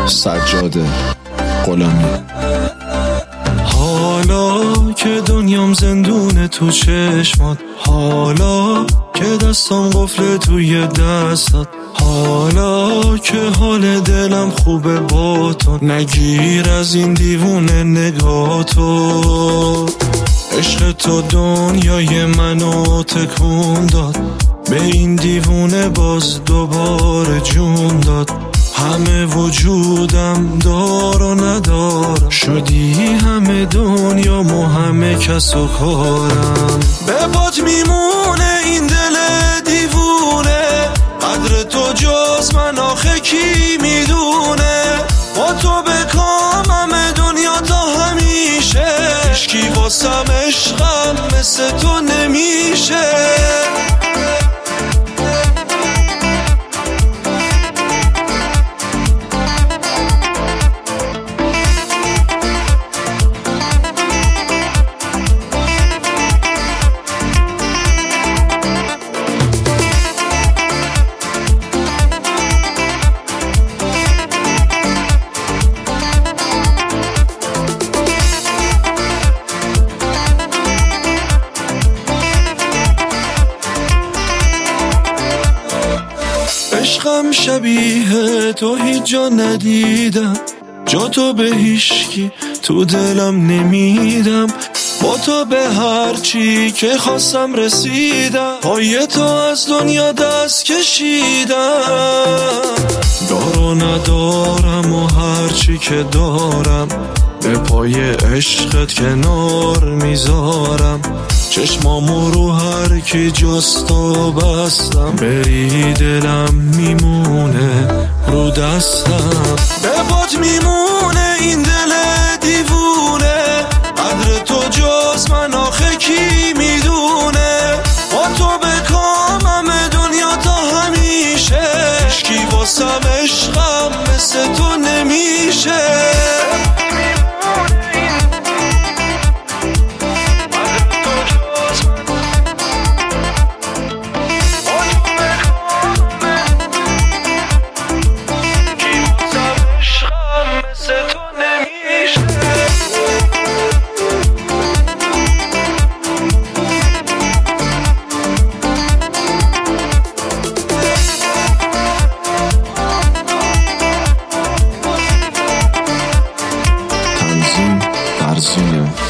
سجاد غلامی. حالا که دنیام زندونه تو چشمات، حالا که دستام قفل توی دستات، حالا که حال دلم خوبه با تو، نگیر از این دیوونه نگاتو. عشق تو دنیای منو تکون داد، به این دیوونه باز دوباره جون داد. همه وجودم دار و ندارم، شدی همه دنیامو همه کس و کارم. به پات میمونه این دل دیوونه، قدر تو جز من آخه کی میدونه. با تو بکامم دنیا تا همیشه، عشقی واسم عشقم مثل تو نمیشه. عشقم شبیه تو هیچ جا ندیدم، جا تو به هیچکی تو دلم نمیدم. با تو به هر چی که خواستم رسیدم، پای تو از دنیا دست کشیدم. دار و ندارم و هر چی که دارم، به پای عشقت کنار میذارم. چشمامو رو هر کی جستا بستم، بری دلم میمونه رو دستم. به پات میمونه این دل دیوونه، قدر تو جز من آخه کی میدونه. با تو بکامم دنیا تا همیشه، عشقی واسم عشقم مثل تو نمیشه. تنظیم فرزین